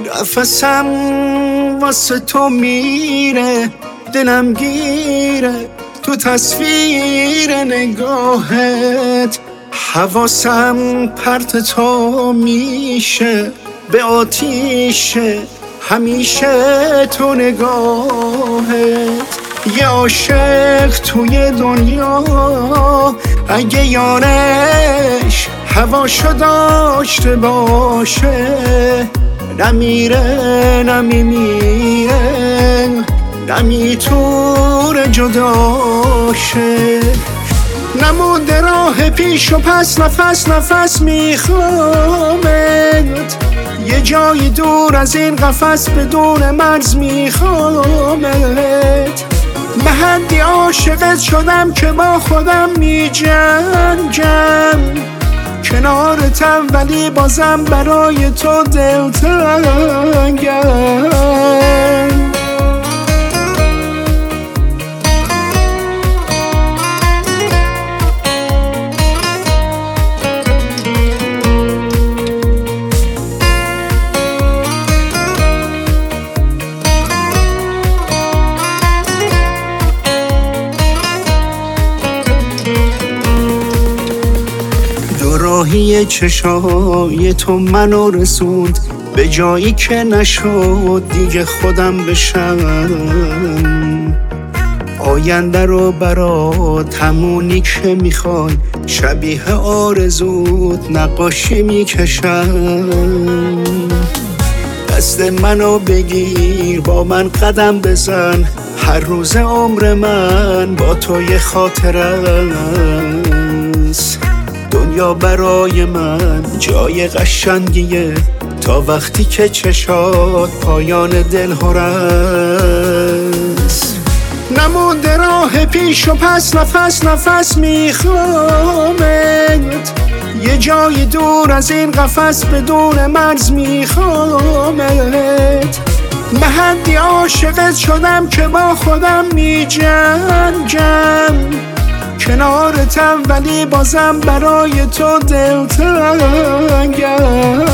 نفسم واسه تو میره، دلم گیره تو تصویر نگاهت. حواسم پرت تو میشه به آتیشه همیشه تو نگاهت. یه عاشق توی دنیا اگه یارش هواشو داشته باشه، نمیره نمیمیره نمیتونه جداشه. نمونده راه پیش و پس، نفس نفس میخوامت، یه جایی دور از این قفس بدون مرز میخوامت. به حدی عاشقت شدم که با خودم میجنگم، کنارتم ولی بازم برای تو دلتنگم. راهی چشای تو منو رسوند به جایی که نشد دیگه خودم بشم. آینده رو برات همونی که میخوای شبیه آرزوت نقاشی میکشم. دست منو بگیر با من قدم بزن، هر روز عمر من با تو یه خاطره است. دنیا برای من جای قشنگیه تا وقتی که چشات پایان دل هست. نمونده راه پیش و پس، نفس نفس میخوامت، یه جای دور از این قفس بدون مرز میخوامت. به حدی عاشقت شدم که با خودم میجنگم، کنارتم ولی بازم برای تو دلتنگم.